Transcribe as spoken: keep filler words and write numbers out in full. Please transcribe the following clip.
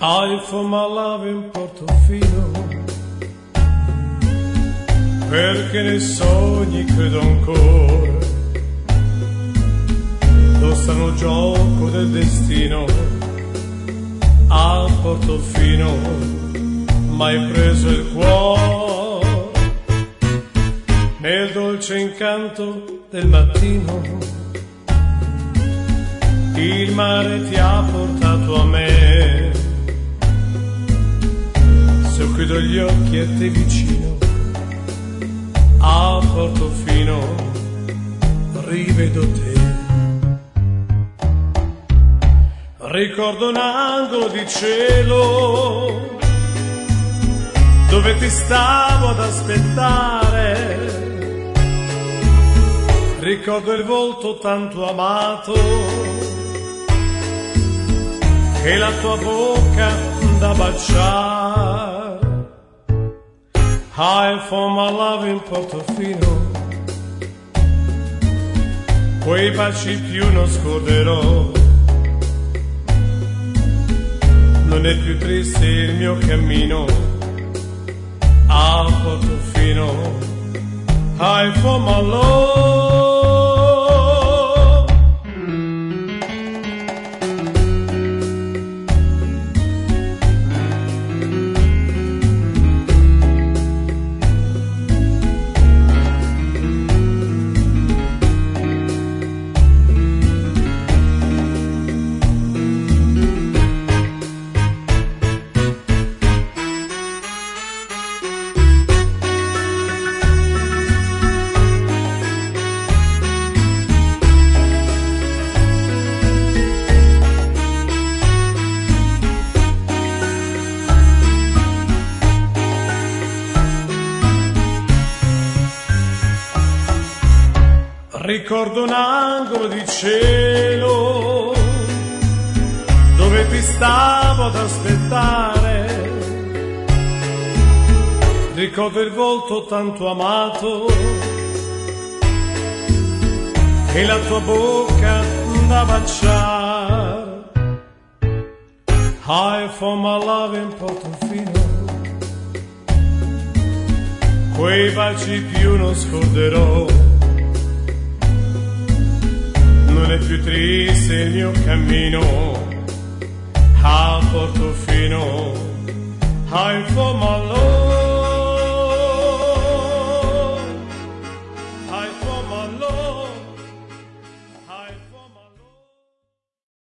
I for my love in Portofino, perché nei sogni credo ancora, lo strano gioco del destino. A Portofino m'hai preso il cuore, nel dolce incanto del mattino, il mare ti ha portato a me. Se chiudo gli occhi a te vicino, a Portofino rivedo te. Ricordo un angolo di cielo dove ti stavo ad aspettare. Ricordo il volto tanto amato e la tua bocca da baciare. I for my love in Portofino, quei baci più non scorderò. Non è più triste il mio cammino a Portofino. I for my love. Ricordo un angolo di cielo dove ti stavo ad aspettare. Ricordo il volto tanto amato e la tua bocca da baciare. I for my love in Portofino, quei baci più non scorderò. Non è più triste il mio cammino a Portofino. I for my love.